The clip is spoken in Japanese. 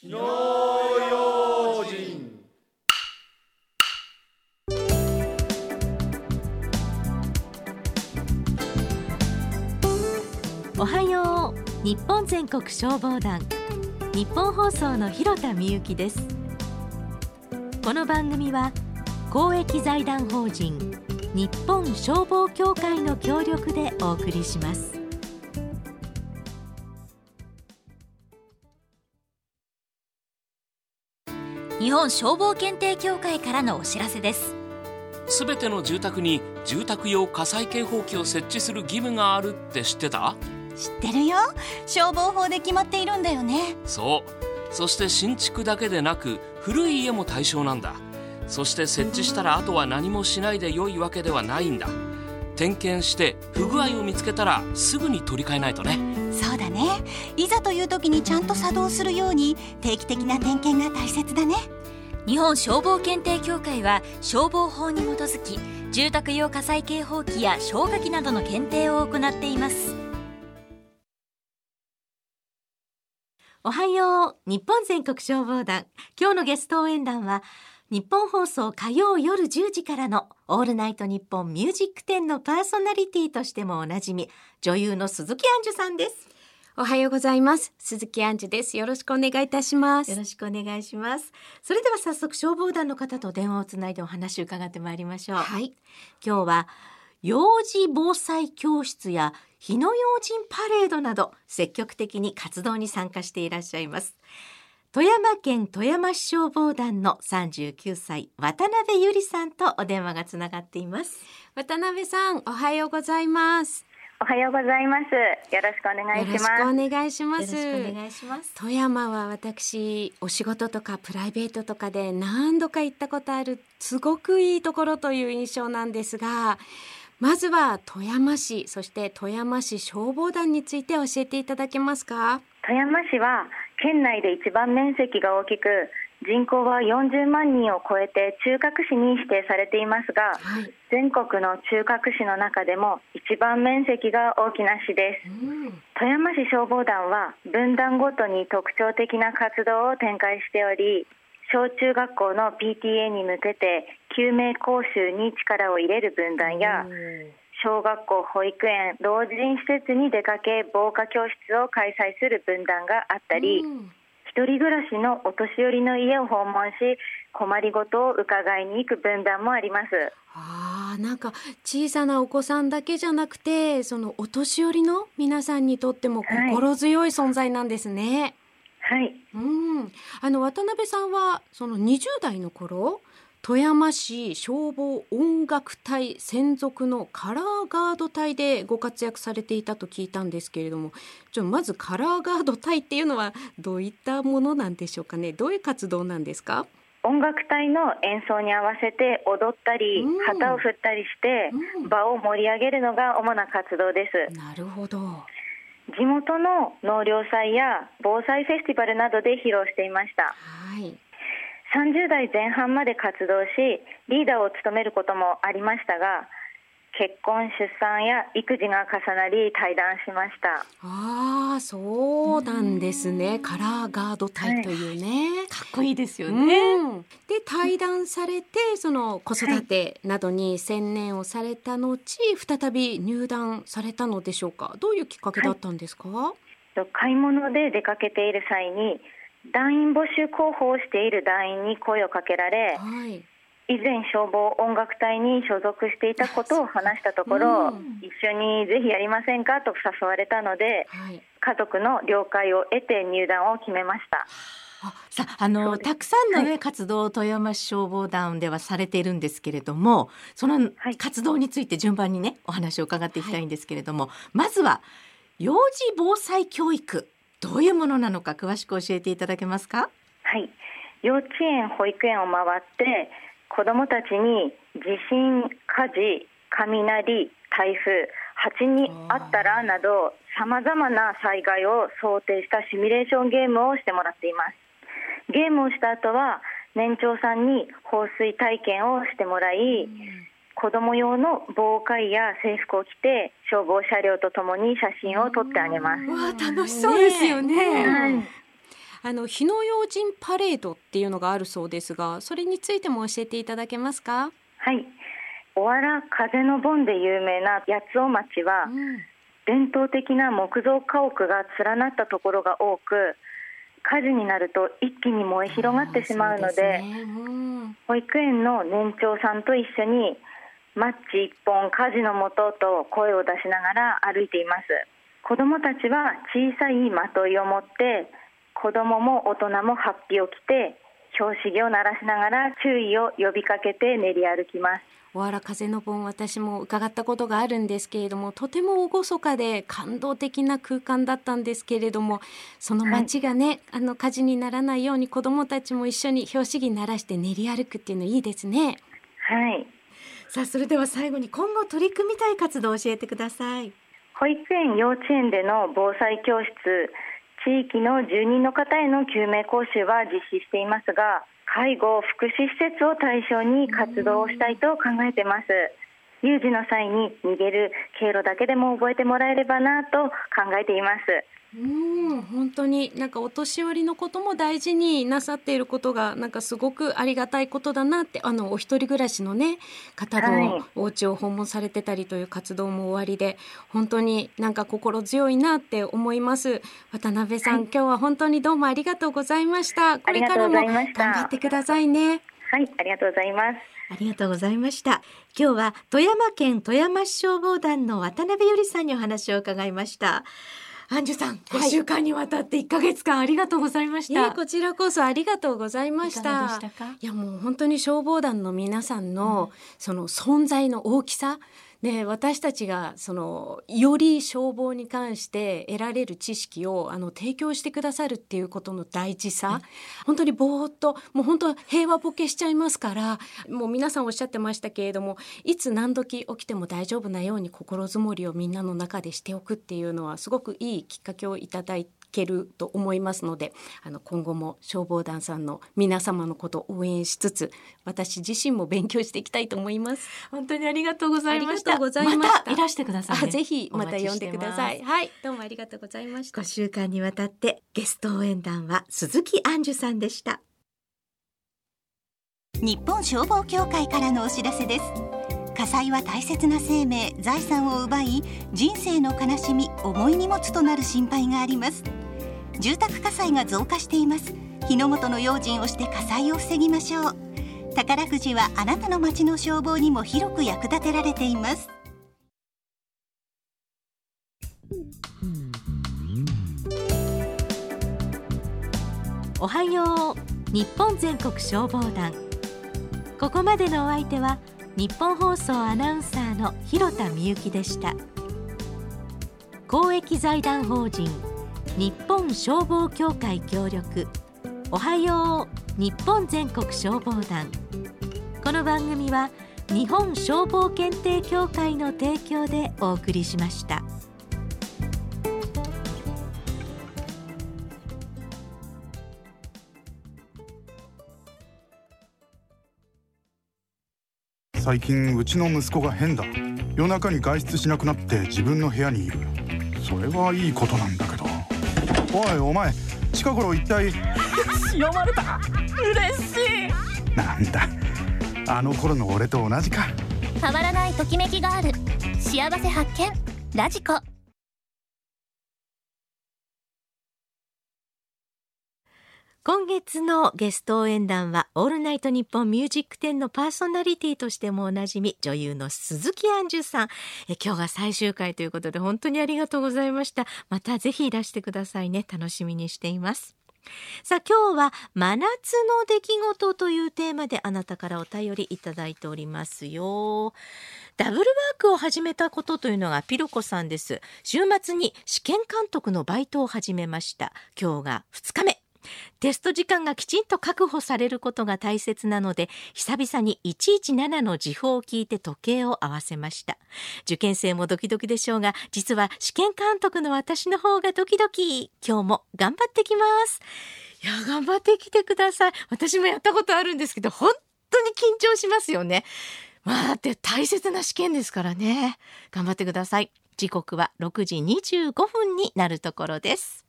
火の用心。 おはよう。日本全国消防団、日本放送の広田美由です。この番組は公益財団法人日本消防協会の協力でお送りします。 日本消防検定協会からのお知らせです。 すべての住宅に住宅用火災警報器を設置する義務があるって知ってた？ 知ってるよ。消防法で決まっているんだよね。 そう。そして新築だけでなく古い家も対象なんだ。そして設置したらあとは何もしないで良いわけではないんだ。点検して不具合を見つけたらすぐに取り替えないとね。 そうだね。いざという時にちゃんと作動するように定期的な点検が大切だね。日本消防検定協会は消防法に基づき住宅用火災警報器や消火器などの検定を行っています。 おはよう。日本全国消防団、今日のゲスト応援団は日本放送火曜夜10時からのオールナイトニッポンミュージック10のパーソナリティとしてもおなじみ、女優の鈴木杏樹さんです。 おはようございます。鈴木杏樹です。よろしくお願いいたします。 よろしくお願いします。それでは早速消防団の方と電話をつないでお話を伺ってまいりましょう。 はい。 今日は幼児防災教室や火の用心パレードなど積極的に活動に参加していらっしゃいます。富山県富山市消防団の39歳渡辺由里さんとお電話がつながっています。 渡辺さん、おはようございます。 おはようございます。よろしくお願いします。 よろしくお願いします。 よろしくお願いします。 富山は私お仕事とかプライベートとかで何度か行ったことあるすごくいいところという印象なんですが、まずは富山市、そして富山市消防団について教えていただけますか？ 富山市は県内で一番面積が大きく、人口は40万人を超えて中核市に指定されていますが、はい、全国の中核市の中でも一番面積が大きな市です。富山市消防団は分団ごとに特徴的な活動を展開しており、小中学校の PTA に向けて救命講習に力を入れる分団や、小学校、保育園、老人施設に出かけ防火教室を開催する分団があったり、一人暮らしのお年寄りの家を訪問し困りごとを伺いに行く分団もあります。 なんか小さなお子さんだけじゃなくて、そのお年寄りの皆さんにとっても心強い存在なんですね。 はい。 渡辺さんはその20代の頃、富山市消防音楽隊専属のカラーガード隊でご活躍されていたと聞いたんですけれども、まずカラーガード隊っていうのはどういったものなんでしょうかね。どういう活動なんですか？ 音楽隊の演奏に合わせて踊ったり、旗を振ったりして場を盛り上げるのが主な活動です。 なるほど。 地元の納涼祭や防災フェスティバルなどで披露していました。 はい。 30代前半まで活動し、リーダーを務めることもありましたが、結婚、出産や育児が重なり退団しました。 そうなんですね。カラーガード隊というね、 はい、かっこいいですよね。 で、退団されてその子育てなどに専念をされた後、再び入団されたのでしょうか？どういうきっかけだったんですか？ 買い物で出かけている際に団員募集候補をしている団員に声をかけられ、以前消防音楽隊に所属していたことを話したところ、一緒にぜひやりませんかと誘われたので、家族の了解を得て入団を決めました。 たくさんの、活動を富山市消防団ではされているんですけれども、その活動について順番にねお話を伺っていきたいんですけれども、まずは幼児防災教育、どういうものなのか詳しく教えていただけますか？ はい、幼稚園、保育園を回って子どもたちに地震、火事、雷、台風、蜂にあったらなどさまざまな災害を想定したシミュレーションゲームをしてもらっています。ゲームをした後は年長さんに放水体験をしてもらい、子ども用の防火衣や制服を着て消防車両とともに写真を撮ってあげます。 楽しそうですよね。 火の用心パレードっていうのがあるそうですが、それについても教えていただけますか？ はい、おわら風の盆で有名な八尾町は、伝統的な木造家屋が連なったところが多く、火事になると一気に燃え広がってしまうので、保育園の年長さんと一緒にマッチ一本火事の元と声を出しながら歩いています。子どもたちは小さいまといを持って、子どもも大人もハッピーを着て拍子木を鳴らしながら注意を呼びかけて練り歩きます。 おわら風の盆、私も伺ったことがあるんですけれども、とても厳かで感動的な空間だったんですけれども、その街がね、火事にならないように子どもたちも一緒に拍子木鳴らして練り歩くっていうのいいですね。 はい。 さあ、それでは最後に今後取り組みたい活動を教えてください。 保育園幼稚園での防災教室、地域の住人の方への救命講習は実施していますが、介護福祉施設を対象に活動をしたいと考えています。有事の際に逃げる経路だけでも覚えてもらえればなと考えています。 本当にお年寄りのことも大事になさっていることがすごくありがたいことだなって、お一人暮らしのね方のお家を訪問されてたりという活動も終わりで、本当に心強いなって思います。渡辺さん、今日は本当にどうもありがとうございました。これからも頑張ってくださいね。 はい、ありがとうございます。 ありがとうございました。今日は富山県富山市消防団の渡辺由里さんにお話を伺いました。アンジュさん、5週間にわたって1ヶ月間ありがとうございました。 こちらこそありがとうございました。 いかがでしたか？ いや、もう本当に消防団の皆さんのその存在の大きさで、私たちがより消防に関して得られる知識を提供してくださるっていうことの大事さ、本当にぼーっともう本当平和ボケしちゃいますから、もう皆さんおっしゃってましたけれども、いつ何時起きても大丈夫なように心づもりをみんなの中でしておくっていうのはすごくいいきっかけをいただいけると思いますので、今後も消防団さんの皆様のことを応援しつつ、私自身も勉強していきたいと思います。 本当にありがとうございました。 ありがとうございました。 またいらしてくださいね。 ぜひまた呼んでください。はい、どうもありがとうございました。 5週間にわたってゲスト応援団は鈴木杏樹さんでした。 日本消防協会からのお知らせです。火災は大切な生命、財産を奪い、人生の悲しみ、重い荷物となる心配があります。住宅火災が増加しています。火の元の用心をして火災を防ぎましょう。宝くじはあなたの町の消防にも広く役立てられています。 おはよう日本全国消防団。ここまでのお相手は日本放送アナウンサーの広田美由でした。公益財団法人日本消防協会協力、おはよう日本全国消防団。この番組は日本消防検定協会の提供でお送りしました。 最近うちの息子が変だ。夜中に外出しなくなって自分の部屋にいる。それはいいことなんだけど。おいお前、近頃一体読まれた。嬉しい。 なんだ、あの頃の俺と同じか。 変わらないときめきがある。幸せ発見ラジコ。 今月のゲスト応援団はオールナイトニッポンミュージック10のパーソナリティとしてもおなじみ、女優の鈴木杏樹さん。今日が最終回ということで本当にありがとうございました。またぜひいらしてくださいね。楽しみにしています。さあ、今日は真夏の出来事というテーマであなたからお便りいただいておりますよ。ダブルワークを始めたことというのがピロコさんです。週末に試験監督のバイトを始めました。今日が2日目。テスト時間がきちんと確保されることが大切なので、久々に117の時報を聞いて時計を合わせました。受験生もドキドキでしょうが、実は試験監督の私の方がドキドキ。今日も頑張ってきます。いや、頑張ってきてください。私もやったことあるんですけど、本当に緊張しますよね。だって大切な試験ですからね。頑張ってください。時刻は6時25分になるところです。